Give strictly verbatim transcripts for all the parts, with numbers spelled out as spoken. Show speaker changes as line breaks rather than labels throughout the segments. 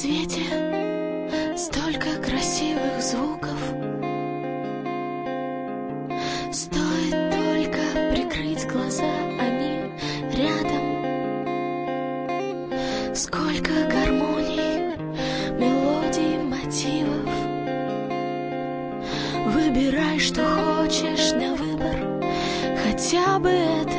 свете столько красивых звуков. Стоит только прикрыть глаза, они рядом. Сколько гармоний, мелодий, мотивов. Выбирай, что хочешь на выбор, хотя бы этот.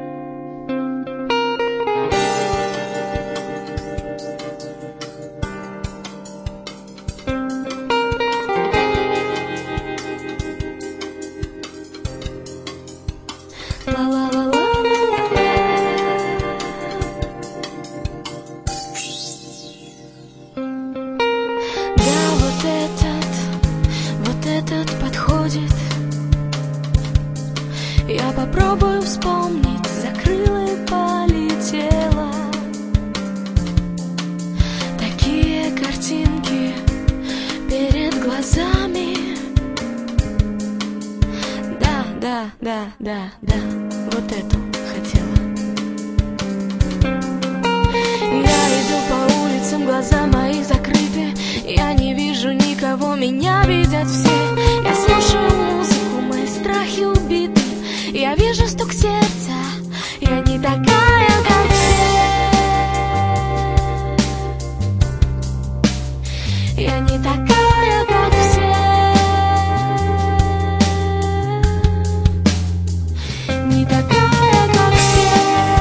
Этот подходит. Я попробую вспомнить, закрыла и полетела. Такие картинки перед глазами. Да, да, да, да, да, вот эту хотела. Я иду по улицам, глаза мои закрыты. Я не вижу никого, меня видят все. Я слушаю музыку, мои страхи убиты. Я вижу стук сердца, я не такая, как все. Я не такая, как все. Не такая, как все.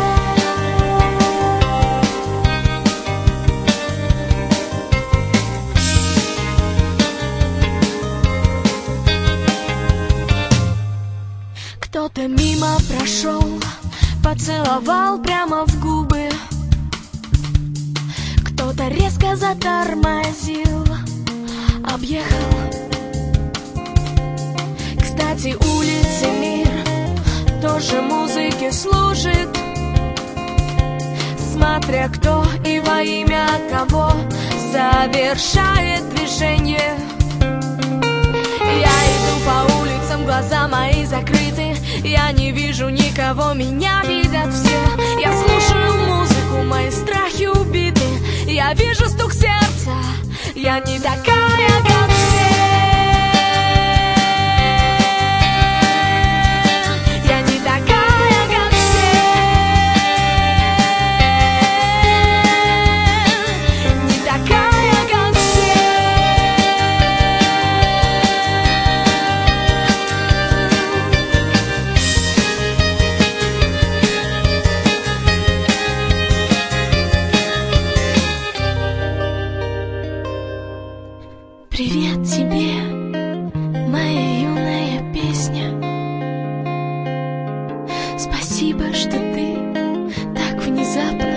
Кто-то мимо прошел, поцеловал прямо в губы. Кто-то резко затормозил, объехал. Кстати, улицы мир тоже музыке служит, смотря кто и во имя кого завершает движение. Я иду по улицам, глаза мои закрыты. Я не вижу никого, меня видят все. Я слушаю музыку, мои страхи убиты. Я вижу стук сердца, я не такая, как все. Я не такая, как все. Не такая, как все. Привет тебе, моя юная песня. Спасибо, что ты так внезапно